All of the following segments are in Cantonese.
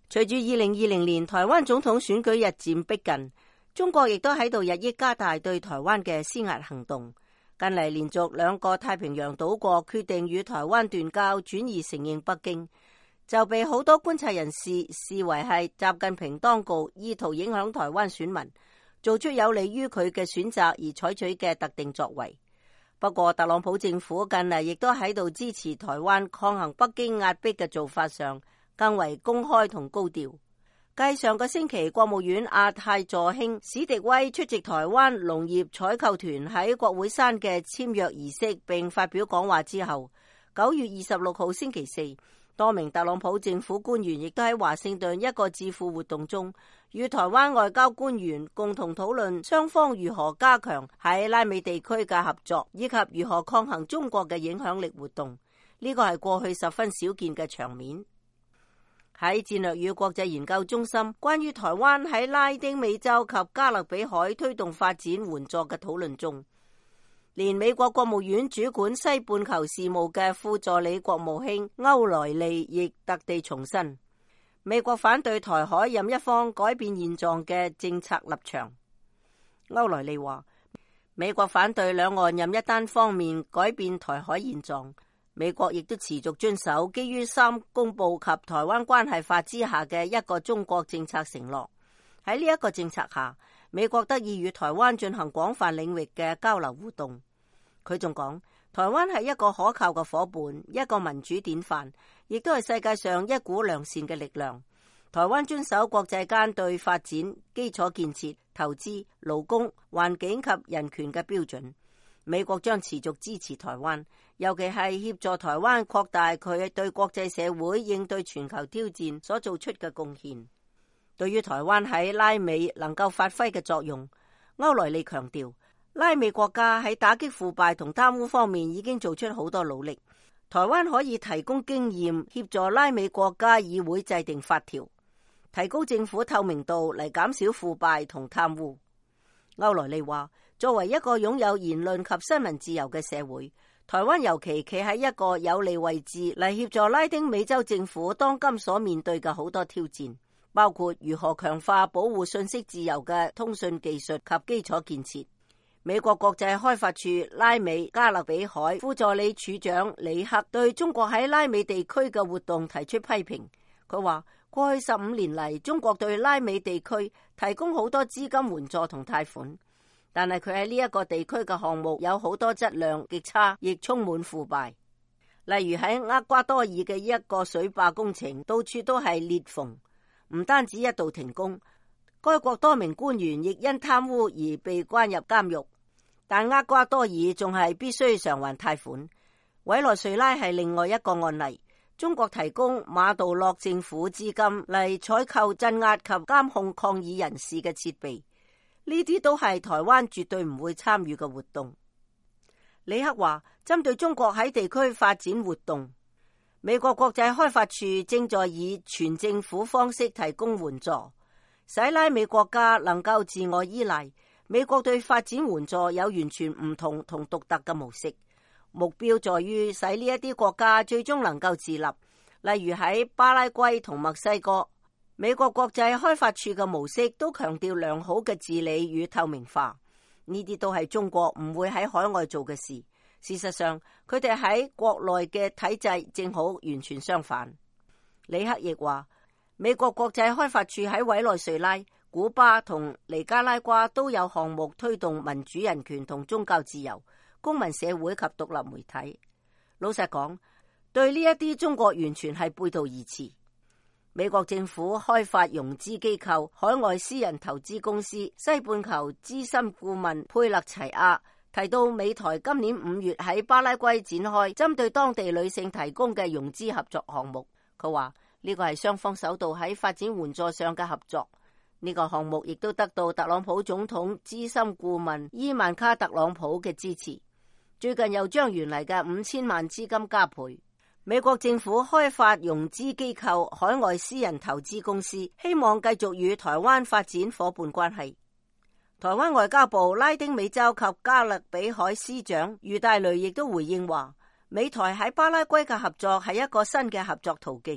隨住2020年台灣總統選舉日漸逼近，中國亦都喺度日益加大對台灣嘅施壓行動。近嚟連續2個太平洋島國決定與台灣斷交，轉移承認北京，就被好多觀察人士視為係習近平當局意圖影響台灣選民，做出有利於佢嘅選擇而採取嘅特定作為。不過特朗普政府近嚟亦都喺度支持台灣抗衡北京壓迫嘅做法上更為公開同高調。繼上個星期國務院亞太助卿史迪威出席台灣農業採購團喺國會山嘅簽約儀式並發表講話之後，9月26號星期四，多名特朗普政府官員亦都喺華盛頓一個智庫活動中，與台灣外交官員共同討論雙方如何加強喺拉美地區嘅合作，以及如何抗衡中國嘅影響力活動。呢個係過去十分少見嘅場面。喺戰略與國際研究中心關於台灣喺拉丁美洲及加勒比海推動發展援助嘅討論中，連美國國務院主管西半球事務嘅副助理國務卿歐萊利亦特地重申，美國反對台海任一方改變現狀嘅政策立場。歐萊利話，美國反對兩岸任一單方面改變台海現狀。美國亦都持續遵守基於3公報及台灣關係法之下嘅一個中國政策承諾。喺呢一個政策下，美國得以與台灣進行廣泛領域嘅交流互動。佢仲講，台灣係一個可靠嘅夥伴，一個民主典範，亦都係世界上一股良善嘅力量。台灣遵守國際間對發展、基礎建設、投資、勞工、環境及人權嘅標準。美國將持續支持台灣，尤其係協助台灣擴大佢對國際社會應對全球挑戰所做出嘅貢獻。對於台灣喺拉美能夠發揮嘅作用，歐萊利強調，拉美國家喺打擊腐敗同貪污方面已經做出好多努力。台灣可以提供經驗，協助拉美國家議會制定法條，提高政府透明度嚟減少腐敗同貪污。歐萊利話，作為一個擁有言論及新聞自由嘅社會，台灣尤其企喺一個有利位置嚟協助拉丁美洲政府當今所面對嘅好多挑戰，包括如何強化保護信息自由嘅通訊技術及基礎建設。美國國際開發處拉美加勒比海副助理處長李克對中國喺拉美地區嘅活動提出批評。佢話，過去15年嚟，中國對拉美地區提供好多資金援助同貸款，但係佢喺呢一個地區嘅項目有好多質量極差，亦充滿腐敗。例如喺厄瓜多爾嘅一個水壩工程，到處都係裂縫，唔單止一度停工，該國多名官員亦因貪污而被關入監獄。但厄瓜多爾仲係必須償還貸款。委內瑞拉係另外一個案例，中國提供馬杜洛政府資金嚟採購鎮壓及監控抗議人士嘅設備。呢啲都係台灣絕對唔會參與嘅活動。李克話，針對中國喺地區發展活動，美國國際開發處正在以全政府方式提供援助，使拉美國家能夠自我依賴。美國對發展援助有完全唔同同獨特嘅模式，目標在於使呢一啲國家最終能夠自立。例如喺巴拉圭同墨西哥，美國國際開發處嘅模式都強調良好嘅治理與透明化，呢啲都係中國唔會喺海外做嘅事。事實上，佢哋喺國內嘅體制正好完全相反。李克亦話，美國國際開發處喺委內瑞拉、古巴同尼加拉瓜都有項目推動民主人權同宗教自由、公民社會及獨立媒體。老實講，對呢一啲中國完全係背道而馳。美國政府開發融資機構海外私人投資公司西半球資深顧問佩勒齊亞提到，美台今年5月喺巴拉圭展開針對當地女性提供嘅融資合作項目。佢話呢個係雙方首度喺發展援助上嘅合作。呢個項目亦都得到特朗普總統資深顧問伊萬卡特朗普嘅支持。最近又將原嚟嘅5000萬資金加倍。美國政府開發融資機構海外私人投資公司，希望繼續與台灣發展夥伴關係。台灣外交部拉丁美洲及加勒比海司長余大雷亦都回應話，美台喺巴拉圭嘅合作係一個新嘅合作途徑，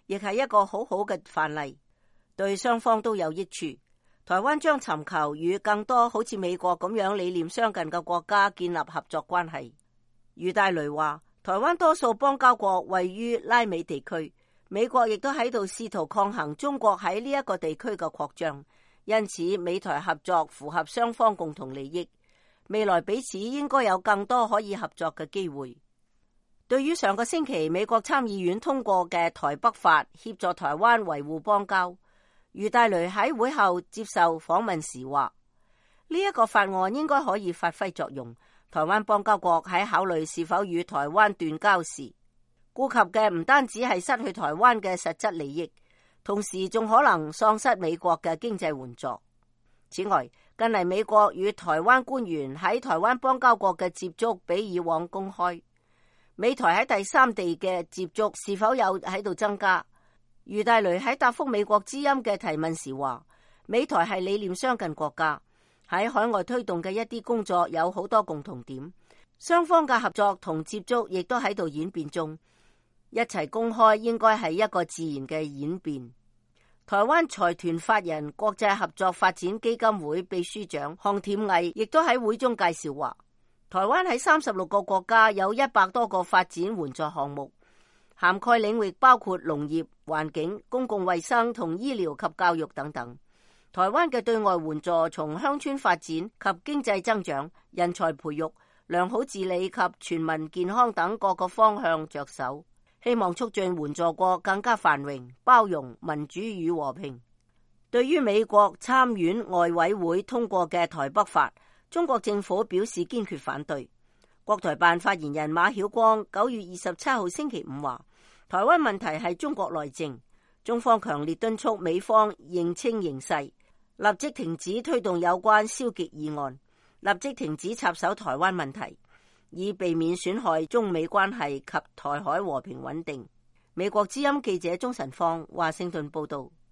亦係一個好好嘅範例，對雙方都有益處。台灣將尋求與更多好似美國咁樣理念相近嘅國家建立合作關係。余大雷話，台灣多數邦交國位於拉美地區，美國亦都喺度試圖抗衡中國喺呢一個地區嘅擴張，因此美台合作符合雙方共同利益，未來彼此應該有更多可以合作嘅機會。對於上個星期美國參議院通過嘅台北法，協助台灣維護邦交，余大雷喺會後接受訪問時話，呢一個法案應該可以發揮作用。台灣邦交國喺考慮是否與台灣斷交時，顧及嘅唔單止係失去台灣嘅實質利益，同時仲可能喪失美國嘅經濟援助。此外，近嚟美國與台灣官員喺台灣邦交國嘅接觸比以往公開，美台喺第三地嘅接觸是否有喺度增加？余大雷喺答覆美國之音嘅提問時話，美台係理念相近國家，喺海外推動嘅一啲工作有好多共同點，雙方嘅合作同接觸亦都喺度演變中，一齊公開應該係一個自然嘅演變。台灣財團法人國際合作發展基金會秘書長項恬毅亦都喺會中介紹話，台灣喺36個國家有100多個發展援助項目，涵蓋領域包括農業、環境、公共衛生同醫療及教育等等。台灣嘅對外援助從鄉村發展及經濟增長、人才培育、良好治理及全民健康等各個方向着手，希望促進援助國更加繁榮、包容、民主與和平。對於美國參院外委會通過嘅台北法，中國政府表示堅決反對。國台辦發言人馬曉光9月27號星期五話，台灣問題係中國內政，中方強烈敦促美方認清形勢，立即停止推動有關消極議案，立即停止插手台灣問題，以避免損害中美關係及台海和平穩定。美國之音記者鍾晨芳華盛頓報道。